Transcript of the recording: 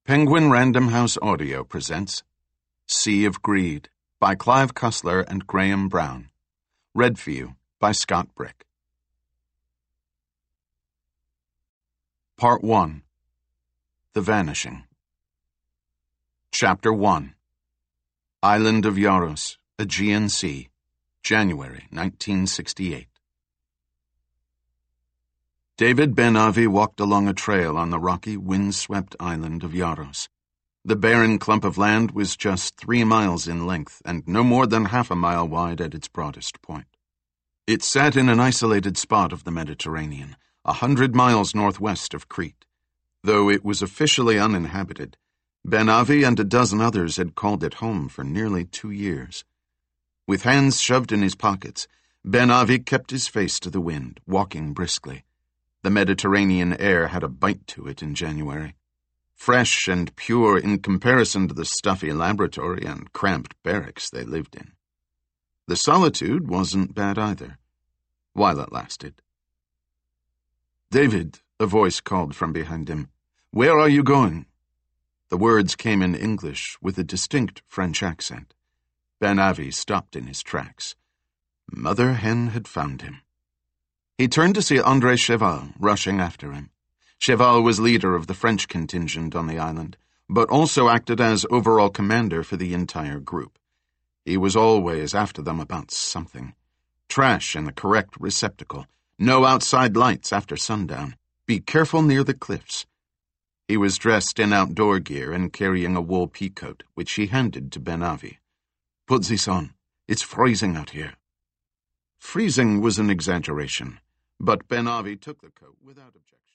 Penguin Random House Audio presents Sea of Greed by Clive Cussler and Graham Brown. Read for you by Scott Brick. Part 1. The Vanishing. Chapter 1. Island of Yaros, Aegean Sea, January 1968. David Ben-Avi walked along a trail on the rocky, wind-swept island of Yaros. The barren clump of land was just 3 miles in length and no more than half a mile wide at its broadest point. It sat in an isolated spot of the Mediterranean, 100 miles northwest of Crete. Though it was officially uninhabited, Ben-Avi and a dozen others had called it home for nearly 2 years. With hands shoved in his pockets, Ben-Avi kept his face to the wind, walking briskly. The Mediterranean air had a bite to it in January, fresh and pure in comparison to the stuffy laboratory and cramped barracks they lived in. The solitude wasn't bad either, while it lasted. "David," a voice called from behind him. "Where are you going?" The words came in English with a distinct French accent. Ben-Avi stopped in his tracks. Mother Hen had found him. He turned to see André Cheval rushing after him. Cheval was leader of the French contingent on the island, but also acted as overall commander for the entire group. He was always after them about something. Trash in the correct receptacle. No outside lights after sundown. Be careful near the cliffs. He was dressed in outdoor gear and carrying a wool peacoat, which he handed to Ben-Avi. "Put this on. It's freezing out here." Freezing was an exaggeration, but Ben-Avi took the coat without objection.